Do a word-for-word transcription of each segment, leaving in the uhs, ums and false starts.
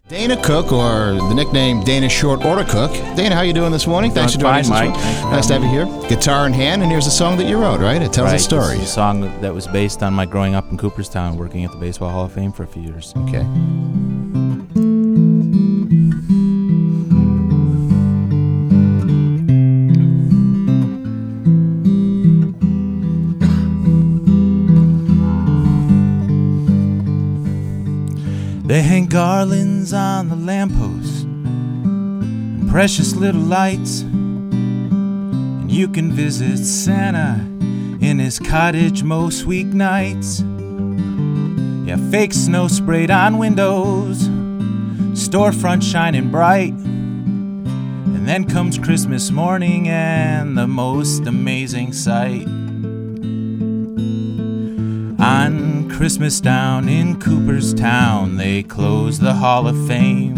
Dana Cook, or the nickname Dana Short Order Cook. Dana, how you doing this morning? Thanks for joining us. Fine, Mike. Mike. Nice to have you here. Guitar in hand, and here's a song that you wrote, right? It tells right. a story. This is a song that was based on my growing up in Cooperstown, working at the Baseball Hall of Fame for a few years. Okay. They hang garlands on the lamppost and precious little lights, and you can visit Santa in his cottage most weeknights. Yeah, fake snow sprayed on windows, storefront shining bright, and then comes Christmas morning and the most amazing sight. On Christmas down in Cooperstown, they close the Hall of Fame.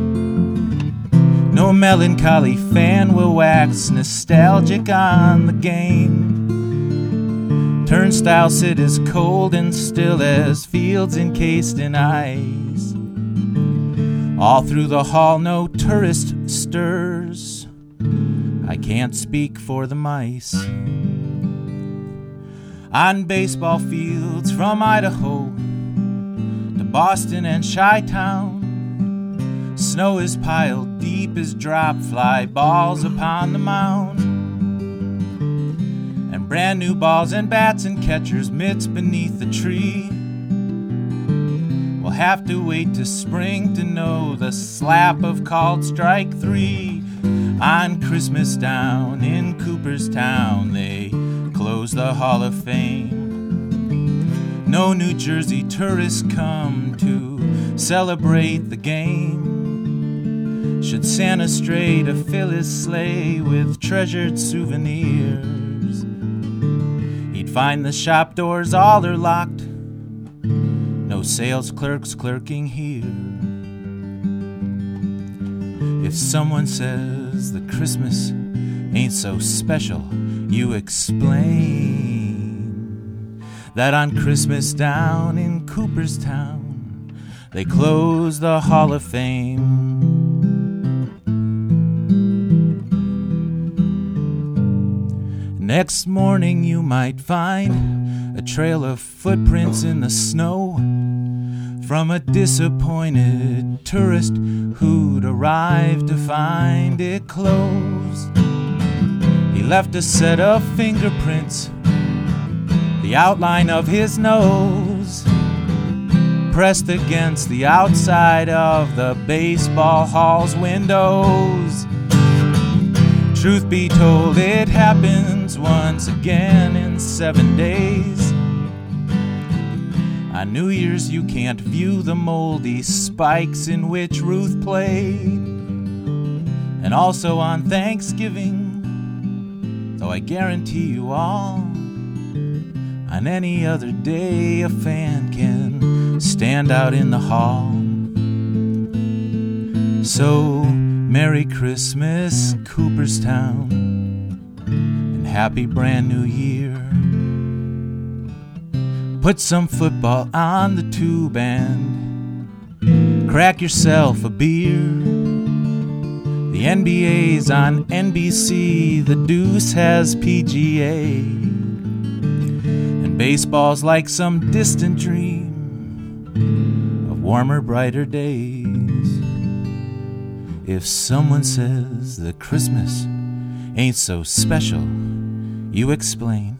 No melancholy fan will wax nostalgic on the game. Turnstiles sit as cold and still as fields encased in ice. All through the hall no tourist stirs. I can't speak for the mice. On baseball fields from Idaho to Boston and Chi-Town, snow is piled deep as drop fly balls upon the mound, and brand new balls and bats and catchers mitts beneath the tree. We'll have to wait to spring to know the slap of called strike three. On Christmas down in Cooperstown, they close the Hall of Fame. No New Jersey tourists come to celebrate the game. Should Santa stray to fill his sleigh with treasured souvenirs, he'd find the shop doors all are locked, no sales clerks clerking here. If someone says that Christmas ain't so special, you explain that on Christmas down in Cooperstown, they close the Hall of Fame. Next morning you might find a trail of footprints in the snow from a disappointed tourist who'd arrived to find it closed. He left a set of fingerprints, the outline of his nose, pressed against the outside of the baseball hall's windows. Truth be told, it happens once again in seven days. On New Year's you can't view the moldy spikes in which Ruth played, and also on Thanksgiving, though I guarantee you all, on any other day a fan can stand out in the hall. So Merry Christmas, Cooperstown, and Happy Brand New Year. Put some football on the tube and crack yourself a beer. The N B A's on N B C, the Deuce has P G A, and baseball's like some distant dream of warmer, brighter days. If someone says that Christmas ain't so special, you explain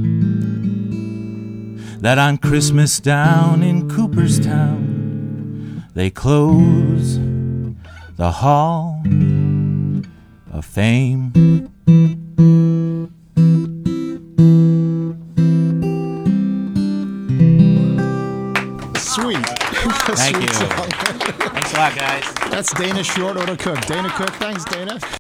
that on Christmas down in Cooperstown, they close the Hall of Fame. Sweet. Thank Sweet you. song. Thanks a lot, guys. That's Dana Short Order Cook. Dana Cook, thanks, Dana.